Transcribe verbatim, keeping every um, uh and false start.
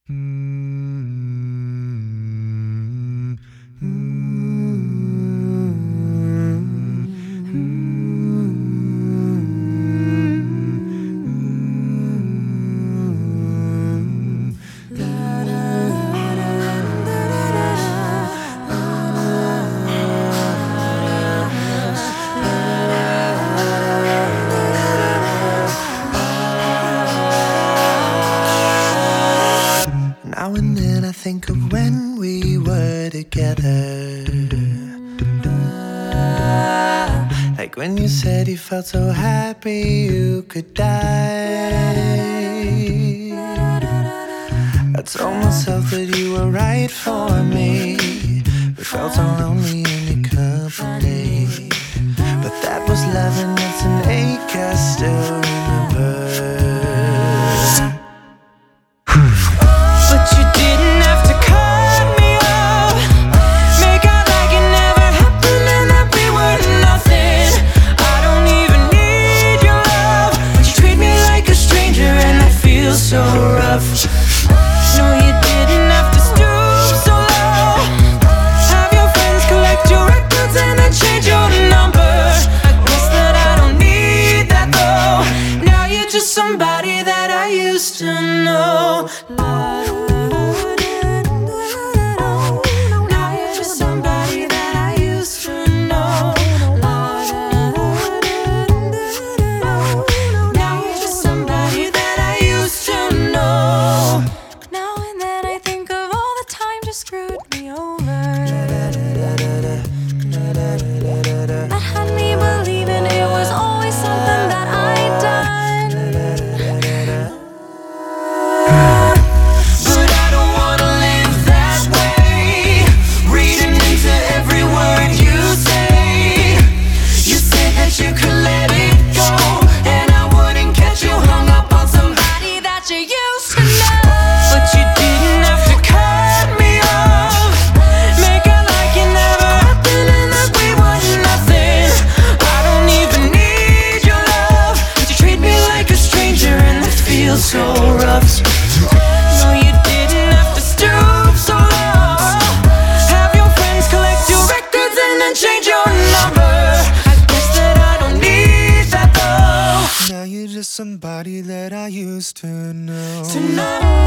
Now and then I think of when we were together, like when you said you felt so happy you could die. I told myself that you were right for me, but felt so lonely in your company. But that was love and it's an ache I still remember. But you didn't have to cut me off, make out like it never happened and that we were nothing. I don't even need your love, but you treat me like a stranger and that feels so rough. No, you didn't have to stoop so low, have your friends collect your records and then change your number. I guess that I don't need that though, now you're just somebody that I used to know. Screwed me over, that had me believing it was always something that I'd done. But I don't wanna live that way, reading into every word you say. You said that you could let it go, and I wouldn't catch you hung up on somebody that you used to know. But you didn't have to cut me. So rough. No, you didn't have to stoop so low, have your friends collect your records and then change your number. I guess that I don't need that though, Now you're just somebody that I used to know. to know.